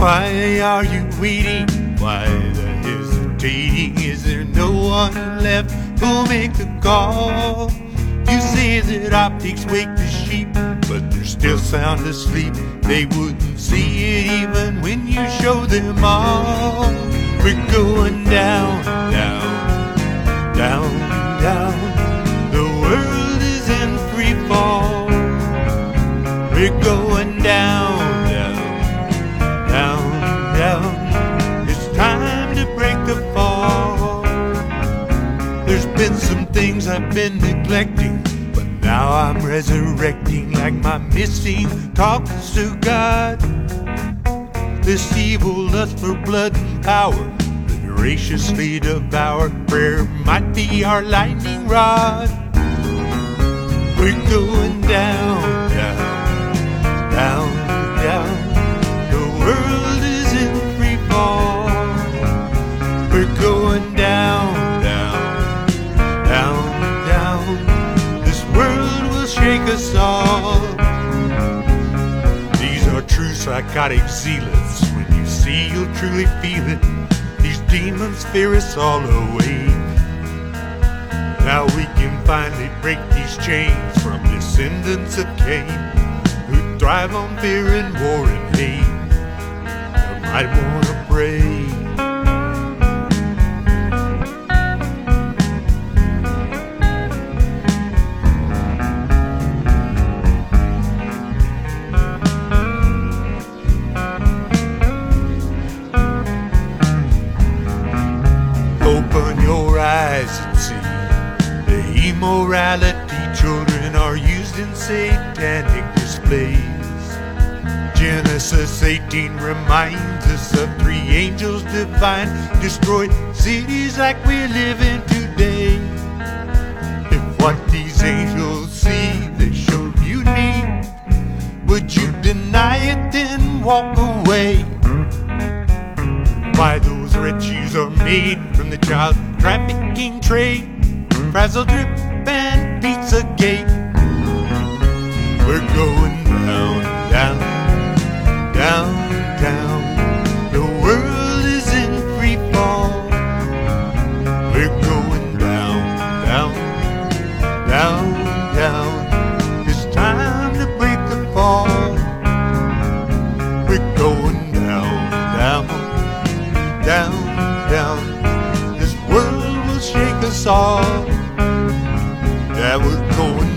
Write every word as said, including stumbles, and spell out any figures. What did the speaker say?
Why are you waiting? Why the hesitating? Is there no one left who'll make the call? You say that optics wake the sheep, but they're still sound asleep. They wouldn't see it even when you show them all. We're going down, down, down, down. The world is in free fall. We're going down, down, down, down. It's time to break the fall. There's been some things I've been neglecting, but now I'm resurrecting like my missing talks to God. This evil lust for blood and power that voraciously devour. Prayer might be our lightning rod. We're going down, down, down, down. The world is in free fall. We're going down, down, down, down. This world will shake us all. These are true psychotic zealots. When you see, you'll truly feel it. These demons fear us all away. Now we can finally break these chains from descendants of Cain, who thrive on fear and war and hate. I might wanna pray. Open your eyes and see the immorality children are used in satanic displays. Genesis eighteen reminds us of three angels divine destroy cities like we live in today. If what these angels see they showed you need, would you deny it then walk away? Why those riches are made from the child trafficking trade, Frazzle Drip and Pizzagate. We're going down, down, down, down. The world is in free fall. We're going down, down, down, down. It's time to break the fall. We're going down, down, down, down. This world will shake us all. Yeah, we're going